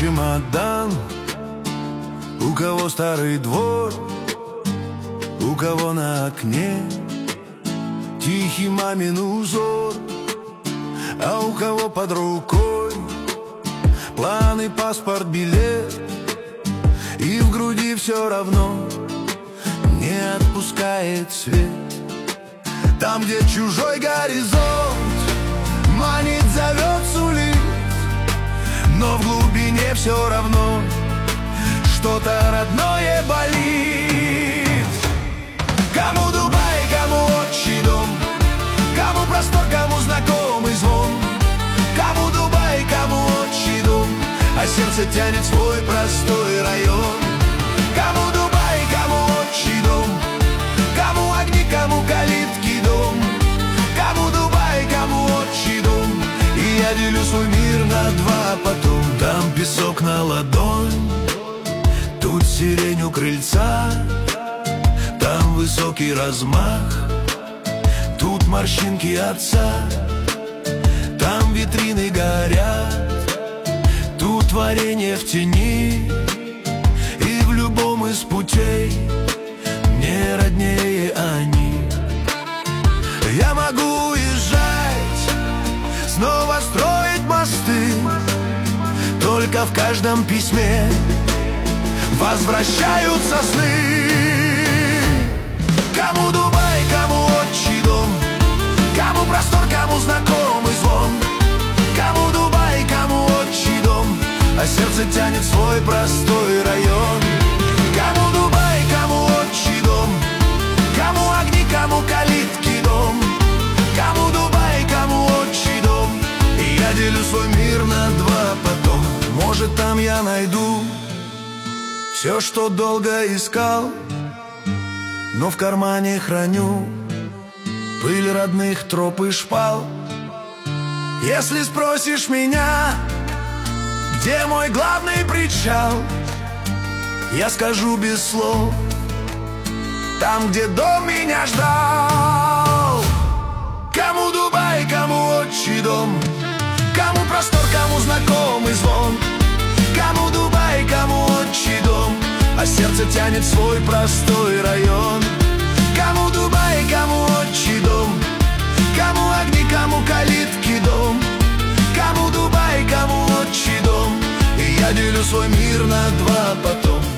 чемодан, у кого старый двор, у кого на окне тихий мамин узор, а у кого под рукой планы, паспорт, билет, и в груди все равно не отпускает свет. Там, где чужой горизонт манит, зовет, сулит, но в глубине все равно что-то родное болит. Кому Дубай, кому отчий дом, кому простор, кому знакомый звон. Кому Дубай, кому отчий дом, а сердце тянет свой простой район. Кому Дубай, кому отчий дом, кому огни, кому калитки дом. Кому Дубай, кому отчий дом, и я делю свой мир на два потом. Там песок на ладонь, тут сирень у крыльца, там высокий размах, тут морщинки отца. Там витрины горят, тут варенье в тени, и в любом из путей мне роднее они. Я могу уезжать, снова строить мосты, только в каждом письме возвращаются сны. Кому Дубай, кому отчий дом, кому простор, кому знакомый звон. Кому Дубай, кому отчий дом, а сердце тянет свой простой район. Кому Дубай, кому отчий дом, кому огни, кому калитки дом. Кому Дубай, кому отчий дом, и я делю свой мир на два потом. Может, там я найду все, что долго искал, но в кармане храню пыль родных троп и шпал. Если спросишь меня, где мой главный причал, я скажу без слов: там, где дом меня ждал. Кому Дубай, кому отчий дом, кому простор, кому знакомый звон. Кому Дубай, кому отчий дом, а сердце тянет свой простой район. Кому Дубай, кому отчий дом, кому огни, кому калитки дом. Кому Дубай, кому отчий дом, и я делю свой мир на два потом.